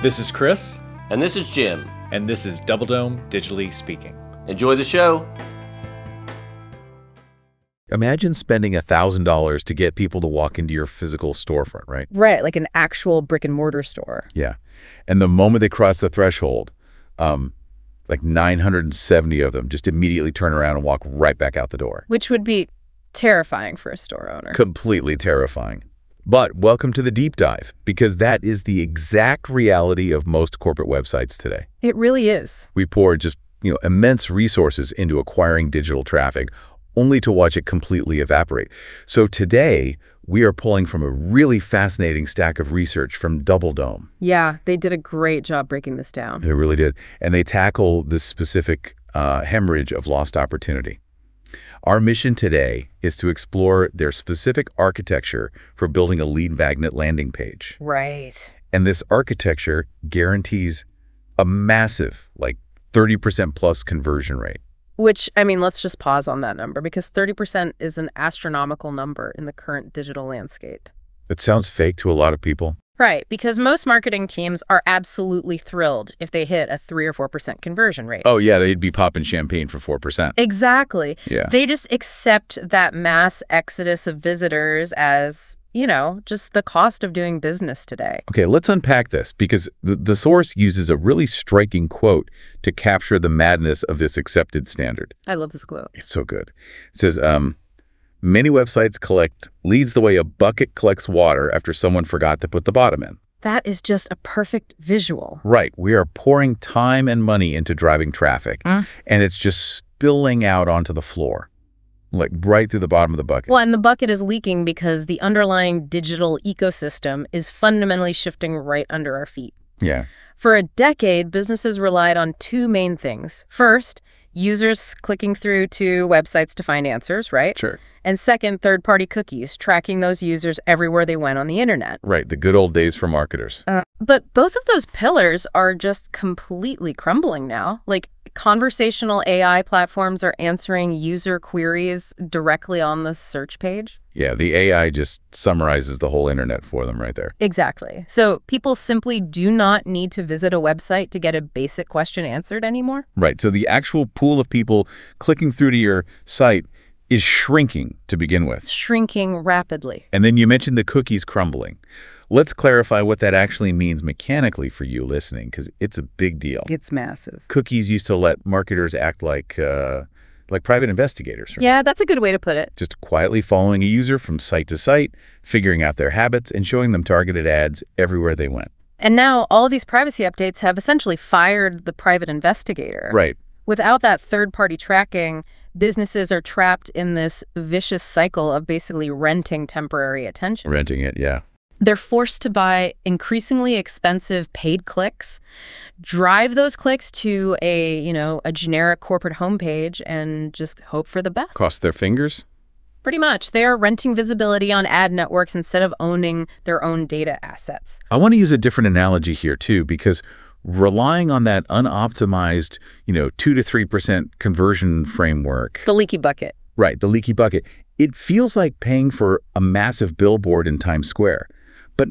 This is Chris. And this is Jim. And this is Double Dome Digitally Speaking. Enjoy the show. Imagine spending $1,000 to get people to walk into your physical storefront, right? Right, like an actual brick and mortar store. Yeah. And the moment they cross the threshold, like 970 of them just immediately turn around and walk right back out the door. Which would be terrifying for a store owner. Completely terrifying. But welcome to the deep dive, because that is the exact reality of most corporate websites today. It really is. We pour just, immense resources into acquiring digital traffic, only to watch it completely evaporate. So today, we are pulling from a really fascinating stack of research from Double Dome. Yeah, they did a great job breaking this down. They really did. And they tackle this specific hemorrhage of lost opportunity. Our mission today is to explore their specific architecture for building a lead magnet landing page. Right. And this architecture guarantees a massive, 30% plus conversion rate. Which, let's just pause on that number, because 30% is an astronomical number in the current digital landscape. That sounds fake to a lot of people. Right, because most marketing teams are absolutely thrilled if they hit a 3 or 4% conversion rate. Oh, yeah, they'd be popping champagne for 4%. Exactly. Yeah. They just accept that mass exodus of visitors as, just the cost of doing business today. Okay, let's unpack this, because the source uses a really striking quote to capture the madness of this accepted standard. I love this quote. It's so good. It says, many websites collect leads the way a bucket collects water after someone forgot to put the bottom in. That is just a perfect visual. Right. We are pouring time and money into driving traffic, and it's just spilling out onto the floor, right through the bottom of the bucket. Well, and the bucket is leaking because the underlying digital ecosystem is fundamentally shifting right under our feet. Yeah. For a decade, businesses relied on two main things. First, users clicking through to websites to find answers, right? Sure. And second, third-party cookies, tracking those users everywhere they went on the internet. Right, the good old days for marketers. But both of those pillars are just completely crumbling now. Conversational AI platforms are answering user queries directly on the search page. Yeah, the AI just summarizes the whole internet for them right there. Exactly. So people simply do not need to visit a website to get a basic question answered anymore. Right, so the actual pool of people clicking through to your site is shrinking to begin with. Shrinking rapidly. And then you mentioned the cookies crumbling. Let's clarify what that actually means mechanically for you listening, because it's a big deal. It's massive. Cookies used to let marketers act like private investigators. Right? Yeah, that's a good way to put it. Just quietly following a user from site to site, figuring out their habits, and showing them targeted ads everywhere they went. And now all these privacy updates have essentially fired the private investigator. Right. Without that third-party tracking, businesses are trapped in this vicious cycle of basically renting temporary attention. Renting it, yeah. They're forced to buy increasingly expensive paid clicks, drive those clicks to a generic corporate homepage, and just hope for the best. Cross their fingers? Pretty much. They are renting visibility on ad networks instead of owning their own data assets. I want to use a different analogy here, too, because relying on that unoptimized, 2 to 3% conversion framework. The leaky bucket. Right, the leaky bucket. It feels like paying for a massive billboard in Times Square. But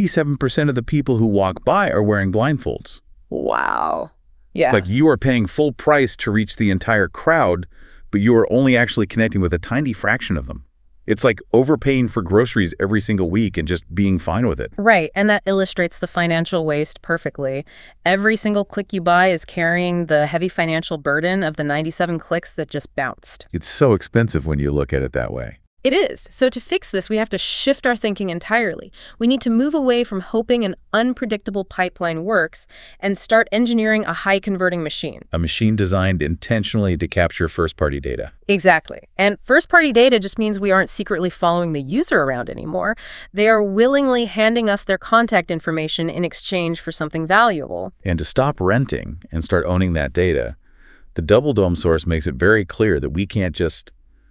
97% of the people who walk by are wearing blindfolds. Wow. Yeah. You are paying full price to reach the entire crowd, but you are only actually connecting with a tiny fraction of them. It's like overpaying for groceries every single week and just being fine with it. Right, and that illustrates the financial waste perfectly. Every single click you buy is carrying the heavy financial burden of the 97 clicks that just bounced. It's so expensive when you look at it that way. It is. So to fix this, we have to shift our thinking entirely. We need to move away from hoping an unpredictable pipeline works and start engineering a high-converting machine. A machine designed intentionally to capture first-party data. Exactly. And first-party data just means we aren't secretly following the user around anymore. They are willingly handing us their contact information in exchange for something valuable. And to stop renting and start owning that data, the Double Dome source makes it very clear that we can't just,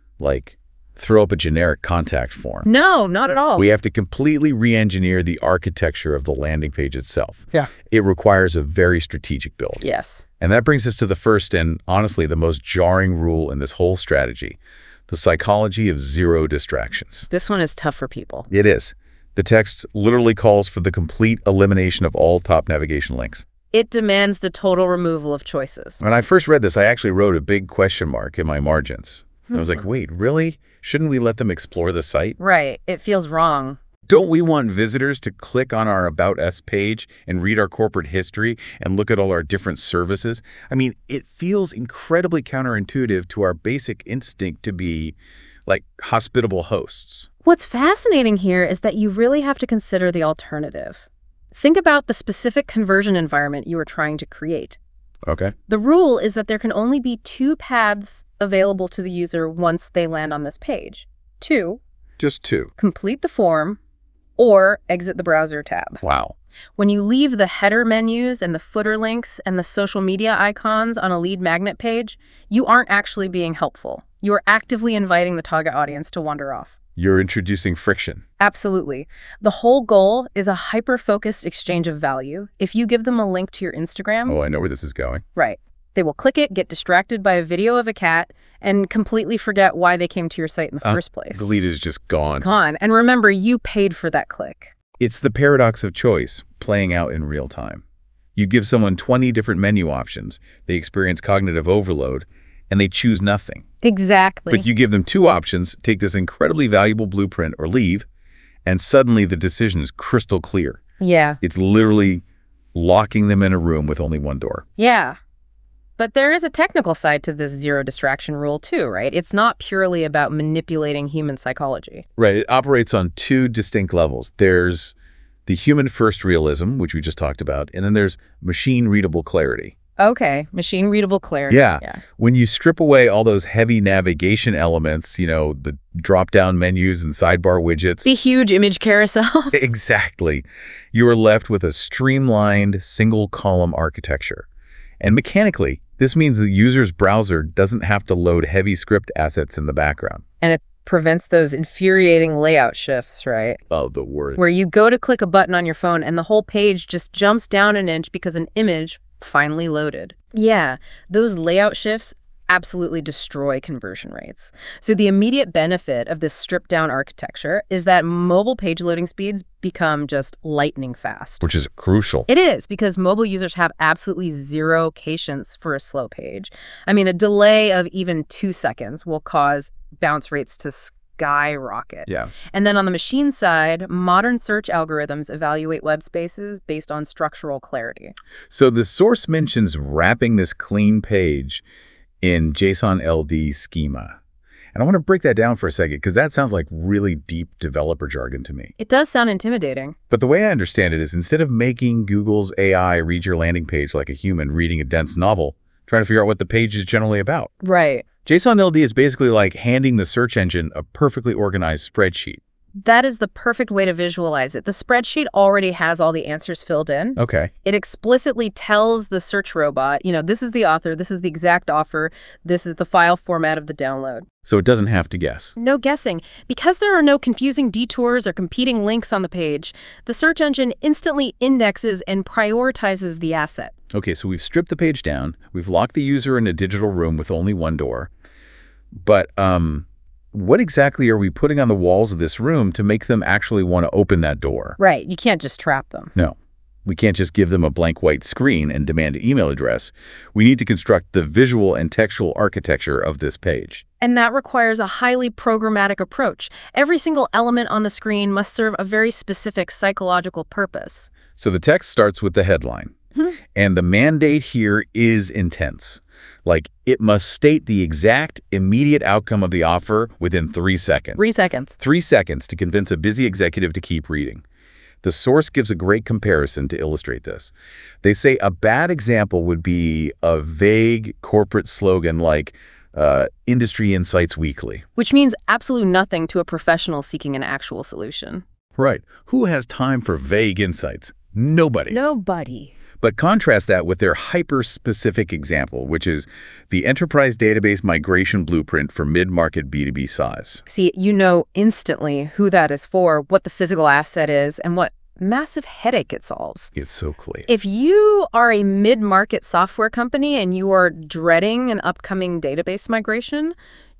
throw up a generic contact form. No, not at all. We have to completely re-engineer the architecture of the landing page itself. Yeah. It requires a very strategic build. Yes. And that brings us to the first and, honestly, the most jarring rule in this whole strategy, the psychology of zero distractions. This one is tough for people. It is. The text literally calls for the complete elimination of all top navigation links. It demands the total removal of choices. When I first read this, I actually wrote a big question mark in my margins. I was like, wait, really? Shouldn't we let them explore the site? Right. It feels wrong. Don't we want visitors to click on our About Us page and read our corporate history and look at all our different services? I mean, it feels incredibly counterintuitive to our basic instinct to be, like, hospitable hosts. What's fascinating here is that you really have to consider the alternative. Think about the specific conversion environment you are trying to create. Okay. The rule is that there can only be 2 paths available to the user once they land on this page. 2, Just 2. complete the form, or exit the browser tab. Wow. When you leave the header menus and the footer links and the social media icons on a lead magnet page, you aren't actually being helpful. You are actively inviting the target audience to wander off. You're introducing friction. Absolutely. The whole goal is a hyper-focused exchange of value. If you give them a link to your Instagram, Oh, I know where this is going. right, they will click it, get distracted by a video of a cat, and completely forget why they came to your site in the first place. The lead is just gone. Gone. And remember, you paid for that click. It's the paradox of choice playing out in real time. You give someone 20 different menu options, they experience cognitive overload, and they choose nothing. Exactly. But you give them 2 options, take this incredibly valuable blueprint or leave, and suddenly the decision is crystal clear. Yeah. It's literally locking them in a room with only one door. Yeah. But there is a technical side to this zero distraction rule too, right? It's not purely about manipulating human psychology. Right. It operates on 2 distinct levels. There's the human-first realism, which we just talked about, and then there's machine-readable clarity. Okay, machine-readable clarity. Yeah. When you strip away all those heavy navigation elements, the drop-down menus and sidebar widgets. The huge image carousel. Exactly. You are left with a streamlined single-column architecture. And mechanically, this means the user's browser doesn't have to load heavy script assets in the background. And it prevents those infuriating layout shifts, right? Oh, the words. Where you go to click a button on your phone and the whole page just jumps down an inch because an image finally loaded. Yeah, those layout shifts absolutely destroy conversion rates. So the immediate benefit of this stripped down architecture is that mobile page loading speeds become just lightning fast. Which is crucial. It is, because mobile users have absolutely zero patience for a slow page. I mean, a delay of even 2 seconds will cause bounce rates to skyrocket. Yeah. And then on the machine side, modern search algorithms evaluate web spaces based on structural clarity. So the source mentions wrapping this clean page in JSON LD schema. And I want to break that down for a second, because that sounds like really deep developer jargon to me. It does sound intimidating. But the way I understand it is, instead of making Google's AI read your landing page like a human reading a dense novel, trying to figure out what the page is generally about. Right. JSON LD is basically like handing the search engine a perfectly organized spreadsheet. That is the perfect way to visualize it. The spreadsheet already has all the answers filled in. Okay. It explicitly tells the search robot, this is the author, this is the exact offer, this is the file format of the download. So it doesn't have to guess. No guessing. Because there are no confusing detours or competing links on the page, the search engine instantly indexes and prioritizes the asset. Okay, so we've stripped the page down. We've locked the user in a digital room with only one door. But what exactly are we putting on the walls of this room to make them actually want to open that door? Right. You can't just trap them. No. We can't just give them a blank white screen and demand an email address. We need to construct the visual and textual architecture of this page. And that requires a highly programmatic approach. Every single element on the screen must serve a very specific psychological purpose. So the text starts with the headline. And the mandate here is intense. Like, it must state the exact immediate outcome of the offer within 3 seconds. 3 seconds. 3 seconds to convince a busy executive to keep reading. The source gives a great comparison to illustrate this. They say a bad example would be a vague corporate slogan like Industry Insights Weekly. Which means absolute nothing to a professional seeking an actual solution. Right. Who has time for vague insights? Nobody. Nobody. But contrast that with their hyper-specific example, which is the Enterprise Database Migration Blueprint for Mid-Market B2B size. See, you know instantly who that is for, what the physical asset is, and what massive headache it solves. It's so clear. If you are a mid-market software company and you are dreading an upcoming database migration,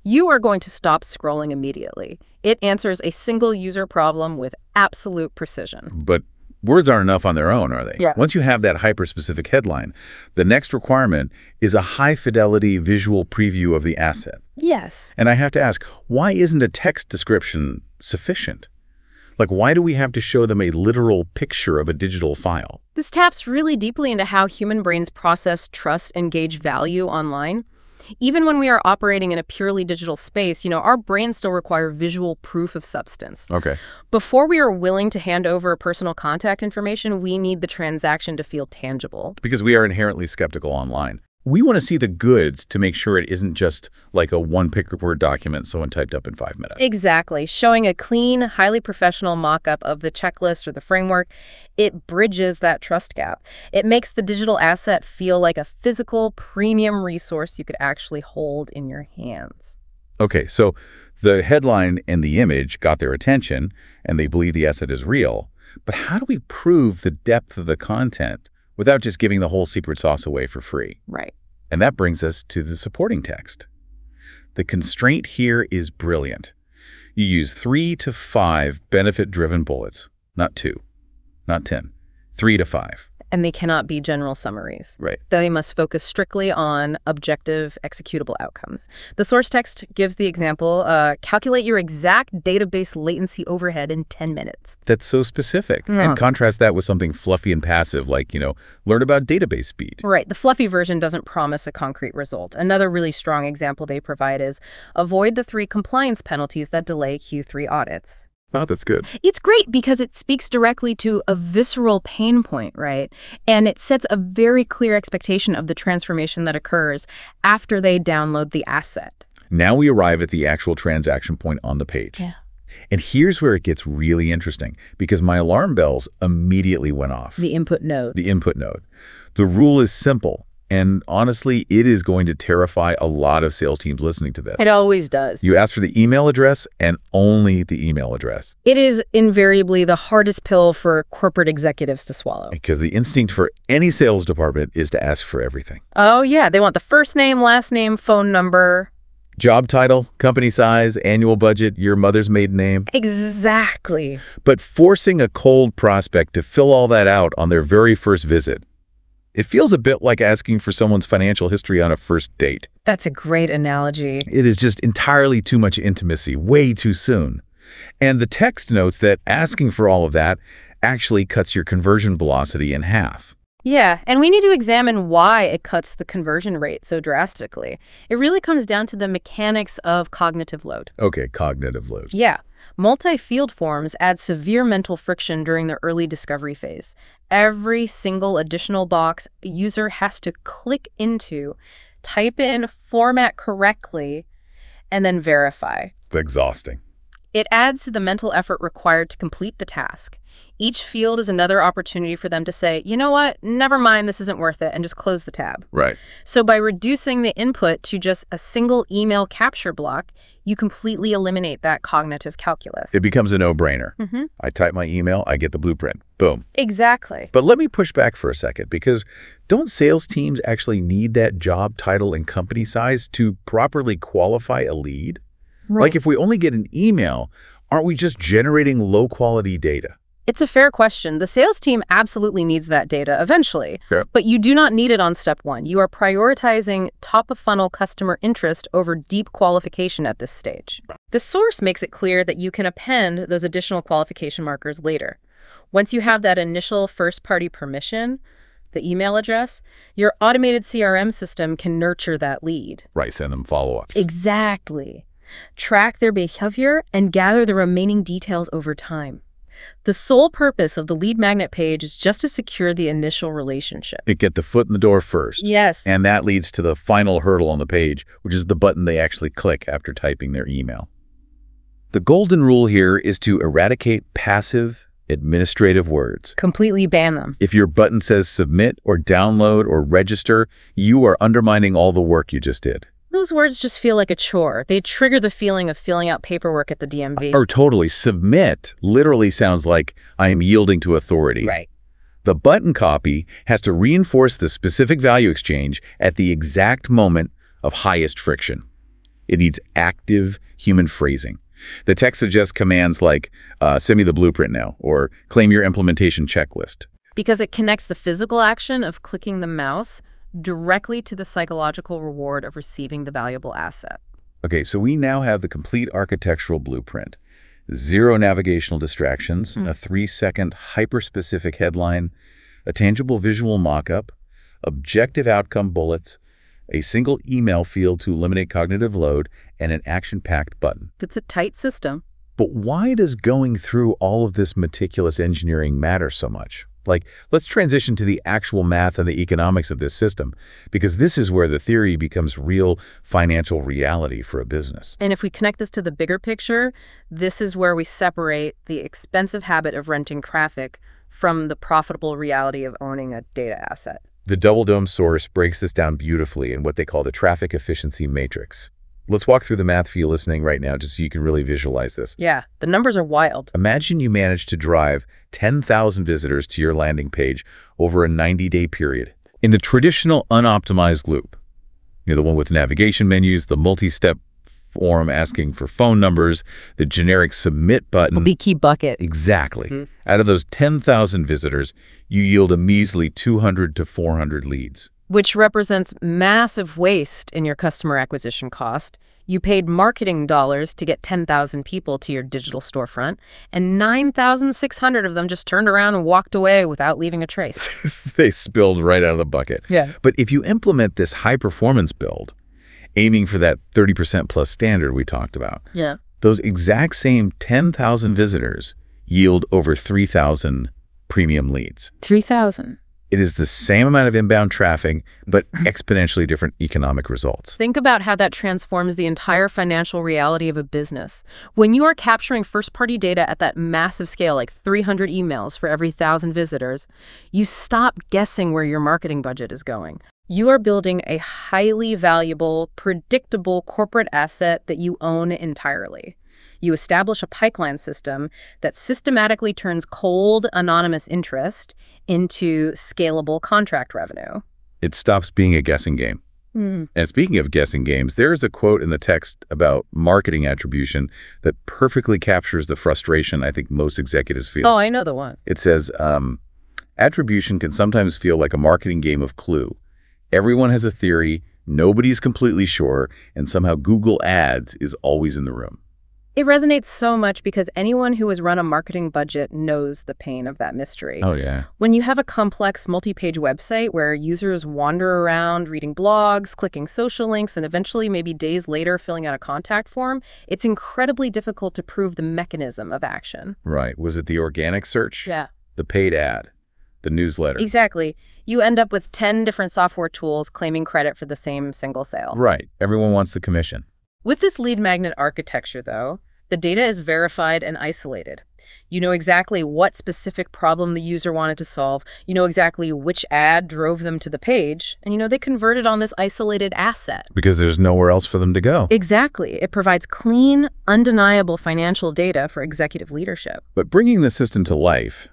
you are going to stop scrolling immediately. It answers a single user problem with absolute precision. But words aren't enough on their own, are they? Yeah. Once you have that hyper-specific headline, the next requirement is a high-fidelity visual preview of the asset. Yes. And I have to ask, why isn't a text description sufficient? Like, why do we have to show them a literal picture of a digital file? This taps really deeply into how human brains process, trust, and gauge value online. Even when we are operating in a purely digital space, our brains still require visual proof of substance. Okay. Before we are willing to hand over personal contact information, we need the transaction to feel tangible. Because we are inherently skeptical online. We want to see the goods to make sure it isn't just like a one-picture document someone typed up in 5 minutes. Exactly. Showing a clean, highly professional mock-up of the checklist or the framework, it bridges that trust gap. It makes the digital asset feel like a physical, premium resource you could actually hold in your hands. Okay, so the headline and the image got their attention, and they believe the asset is real. But how do we prove the depth of the content without just giving the whole secret sauce away for free? Right. And that brings us to the supporting text. The constraint here is brilliant. You use 3 to 5 benefit-driven bullets, not 2, not 10, 3 to 5. And they cannot be general summaries. Right. They must focus strictly on objective, executable outcomes. The source text gives the example, calculate your exact database latency overhead in 10 minutes. That's so specific. And contrast that with something fluffy and passive like, learn about database speed. Right. The fluffy version doesn't promise a concrete result. Another really strong example they provide is avoid the 3 compliance penalties that delay Q3 audits. Oh, that's good. It's great because it speaks directly to a visceral pain point, right? And it sets a very clear expectation of the transformation that occurs after they download the asset. Now we arrive at the actual transaction point on the page. Yeah. And here's where it gets really interesting, because my alarm bells immediately went off. The input node. The input node. The rule is simple. And honestly, it is going to terrify a lot of sales teams listening to this. It always does. You ask for the email address and only the email address. It is invariably the hardest pill for corporate executives to swallow. Because the instinct for any sales department is to ask for everything. Oh, yeah. They want the first name, last name, phone number. Job title, company size, annual budget, your mother's maiden name. Exactly. But forcing a cold prospect to fill all that out on their very first visit, it feels a bit like asking for someone's financial history on a first date. That's a great analogy. It is just entirely too much intimacy, way too soon. And the text notes that asking for all of that actually cuts your conversion velocity in half. Yeah, and we need to examine why it cuts the conversion rate so drastically. It really comes down to the mechanics of cognitive load. Okay, cognitive load. Yeah. Multi-field forms add severe mental friction during the early discovery phase. Every single additional box a user has to click into, type in, format correctly, and then verify. It's exhausting. It adds to the mental effort required to complete the task. Each field is another opportunity for them to say, you know what, never mind, this isn't worth it, and just close the tab. Right. So by reducing the input to just a single email capture block, you completely eliminate that cognitive calculus. It becomes a no-brainer. Mm-hmm. I type my email, I get the blueprint. Boom. Exactly. But let me push back for a second, because don't sales teams actually need that job title and company size to properly qualify a lead? Right. Like if we only get an email, aren't we just generating low-quality data? It's a fair question. The sales team absolutely needs that data eventually, Sure. but you do not need it on step one. You are prioritizing top-of-funnel customer interest over deep qualification at this stage. The source makes it clear that you can append those additional qualification markers later. Once you have that initial first-party permission, the email address, your automated CRM system can nurture that lead. Right, send them follow-ups. Exactly. Track their behavior and gather the remaining details over time. The sole purpose of the lead magnet page is just to secure the initial relationship. It get the foot in the door first. Yes. And that leads to the final hurdle on the page, which is the button they actually click after typing their email. The golden rule here is to eradicate passive administrative words. Completely ban them. If your button says submit or download or register, you are undermining all the work you just did. Those words just feel like a chore. They trigger the feeling of filling out paperwork at the DMV. Or totally. Submit literally sounds like I am yielding to authority. Right. The button copy has to reinforce the specific value exchange at the exact moment of highest friction. It needs active human phrasing. The text suggests commands like, send me the blueprint now, or claim your implementation checklist. Because it connects the physical action of clicking the mouse directly to the psychological reward of receiving the valuable asset. Okay, so we now have the complete architectural blueprint. 0 navigational distractions, a 3-second hyper-specific headline, a tangible visual mock-up, objective outcome bullets, a single email field to eliminate cognitive load, and an action-packed button. It's a tight system. But why does going through all of this meticulous engineering matter so much? Like, let's transition to the actual math and the economics of this system, because this is where the theory becomes real financial reality for a business. And if we connect this to the bigger picture, this is where we separate the expensive habit of renting traffic from the profitable reality of owning a data asset. The Double Dome source breaks this down beautifully in what they call the traffic efficiency matrix. Let's walk through the math for you listening right now just so you can really visualize this. Yeah, the numbers are wild. Imagine you managed to drive 10,000 visitors to your landing page over a 90-day period. In the traditional unoptimized loop, the one with navigation menus, the multi-step form asking for phone numbers, the generic submit button. The leaky bucket. Exactly. Out of those 10,000 visitors, you yield a measly 200 to 400 leads. Which represents massive waste in your customer acquisition cost. You paid marketing dollars to get 10,000 people to your digital storefront, and 9,600 of them just turned around and walked away without leaving a trace. They spilled right out of the bucket. Yeah. But if you implement this high-performance build, aiming for that 30% plus standard we talked about, Yeah. those exact same 10,000 visitors yield over 3,000 premium leads. 3,000. It is the same amount of inbound traffic, but exponentially different economic results. Think about how that transforms the entire financial reality of a business. When you are capturing first-party data at that massive scale, like 300 emails for every 1,000 visitors, you stop guessing where your marketing budget is going. You are building a highly valuable, predictable corporate asset that you own entirely. You establish a pipeline system that systematically turns cold, anonymous interest into scalable contract revenue. It stops being a guessing game. And speaking of guessing games, there is a quote in the text about marketing attribution that perfectly captures the frustration I think most executives feel. Oh, I know the one. It says, attribution can sometimes feel like a marketing game of Clue. Everyone has a theory, nobody's completely sure, and somehow Google Ads is always in the room. It resonates so much because anyone who has run a marketing budget knows the pain of that mystery. Oh, yeah. When you have a complex multi-page website where users wander around reading blogs, clicking social links, and eventually maybe days later filling out a contact form, it's incredibly difficult to prove the mechanism of action. Right. Was it the organic search? Yeah. The paid ad? The newsletter? Exactly. You end up with 10 different software tools claiming credit for the same single sale. Right. Everyone wants the commission. With this lead magnet architecture, though, the data is verified and isolated. You know exactly what specific problem the user wanted to solve. You know exactly which ad drove them to the page. And they converted on this isolated asset. Because there's nowhere else for them to go. Exactly. It provides clean, undeniable financial data for executive leadership. But bringing the system to life,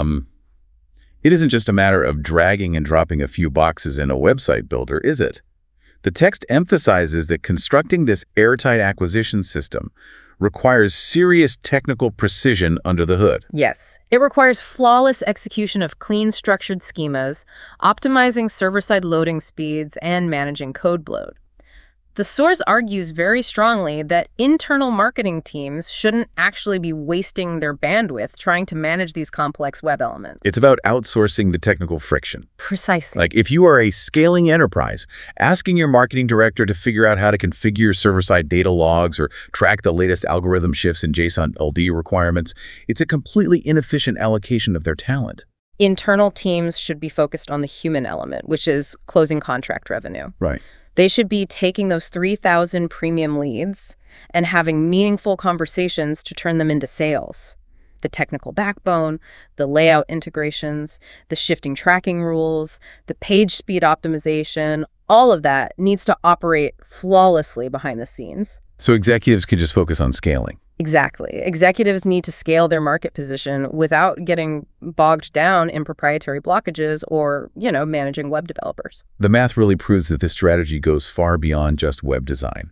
it isn't just a matter of dragging and dropping a few boxes in a website builder, is it? The text emphasizes that constructing this airtight acquisition system requires serious technical precision under the hood. Yes. It requires flawless execution of clean, structured schemas, optimizing server-side loading speeds, and managing code bloat. The source argues very strongly that internal marketing teams shouldn't actually be wasting their bandwidth trying to manage these complex web elements. It's about outsourcing the technical friction. Precisely. Like if you are a scaling enterprise, asking your marketing director to figure out how to configure server-side data logs or track the latest algorithm shifts in JSON LD requirements, it's a completely inefficient allocation of their talent. Internal teams should be focused on the human element, which is closing contract revenue. Right. They should be taking those 3,000 premium leads and having meaningful conversations to turn them into sales. The technical backbone, the layout integrations, the shifting tracking rules, the page speed optimization, all of that needs to operate flawlessly behind the scenes. So executives can just focus on scaling. Exactly. Executives need to scale their market position without getting bogged down in proprietary blockages or, managing web developers. The math really proves that this strategy goes far beyond just web design.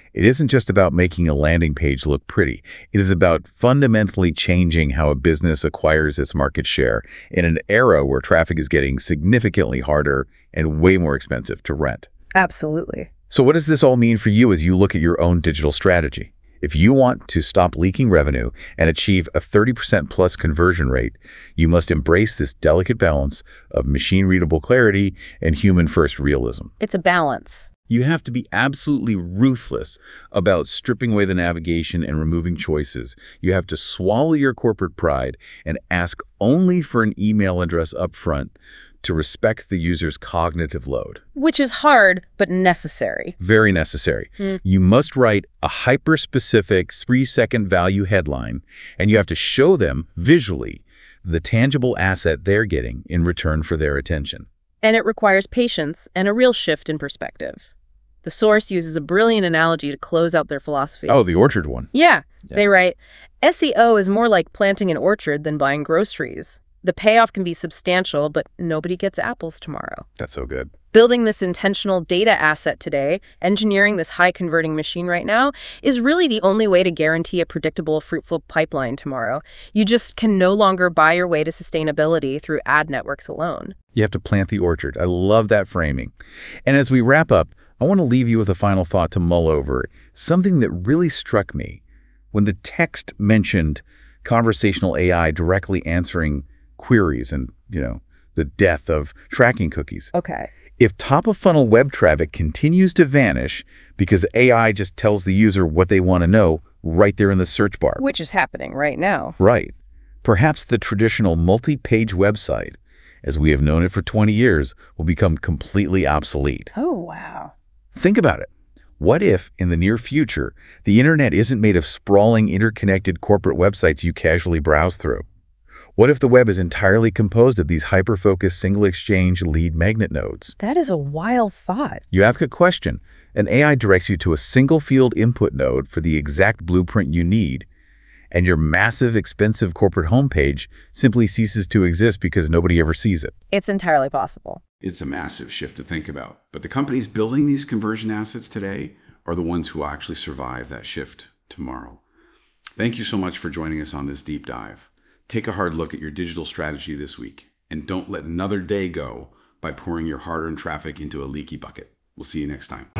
It isn't just about making a landing page look pretty. It is about fundamentally changing how a business acquires its market share in an era where traffic is getting significantly harder and way more expensive to rent. Absolutely. So what does this all mean for you as you look at your own digital strategy? If you want to stop leaking revenue and achieve a 30% plus conversion rate, you must embrace this delicate balance of machine-readable clarity and human-first realism. It's a balance. You have to be absolutely ruthless about stripping away the navigation and removing choices. You have to swallow your corporate pride and ask only for an email address up front to respect the user's cognitive load. Which is hard, but necessary. Very necessary. You must write a hyper-specific 3-second value headline, and you have to show them visually the tangible asset they're getting in return for their attention. And it requires patience and a real shift in perspective. The source uses a brilliant analogy to close out their philosophy. Oh, the orchard one. Yeah. They write, SEO is more like planting an orchard than buying groceries. The payoff can be substantial, but nobody gets apples tomorrow. That's so good. Building this intentional data asset today, engineering this high-converting machine right now, is really the only way to guarantee a predictable, fruitful pipeline tomorrow. You just can no longer buy your way to sustainability through ad networks alone. You have to plant the orchard. I love that framing. And as we wrap up, I want to leave you with a final thought to mull over, something that really struck me. When the text mentioned conversational AI directly answering queries and, the death of tracking cookies. Okay. If top-of-funnel web traffic continues to vanish because AI just tells the user what they want to know right there in the search bar. Which is happening right now. Right. Perhaps the traditional multi-page website, as we have known it for 20 years, will become completely obsolete. Oh, wow. Think about it. What if, in the near future, the internet isn't made of sprawling, interconnected corporate websites you casually browse through? What if the web is entirely composed of these hyper-focused single-exchange lead magnet nodes? That is a wild thought. You ask a question, and AI directs you to a single-field input node for the exact blueprint you need, and your massive, expensive corporate homepage simply ceases to exist because nobody ever sees it. It's entirely possible. It's a massive shift to think about. But the companies building these conversion assets today are the ones who will actually survive that shift tomorrow. Thank you so much for joining us on this deep dive. Take a hard look at your digital strategy this week, and don't let another day go by pouring your hard-earned traffic into a leaky bucket. We'll see you next time.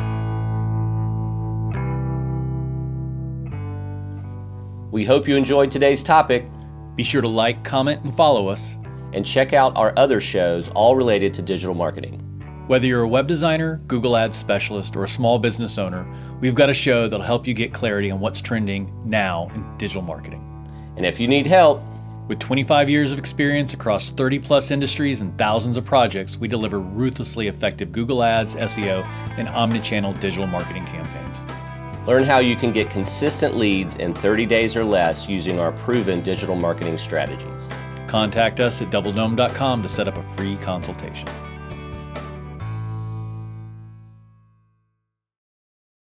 We hope you enjoyed today's topic, Be sure to like, comment, and follow us. and check out our other shows all related to digital marketing. Whether you're a web designer, Google Ads specialist, or a small business owner, we've got a show that'll help you get clarity on what's trending now in digital marketing. And if you need help, With 25 years of experience across 30-plus industries and thousands of projects, we deliver ruthlessly effective Google Ads, SEO, and omnichannel digital marketing campaigns. learn how you can get consistent leads in 30 days or less using our proven digital marketing strategies. Contact us at doubledome.com to set up a free consultation.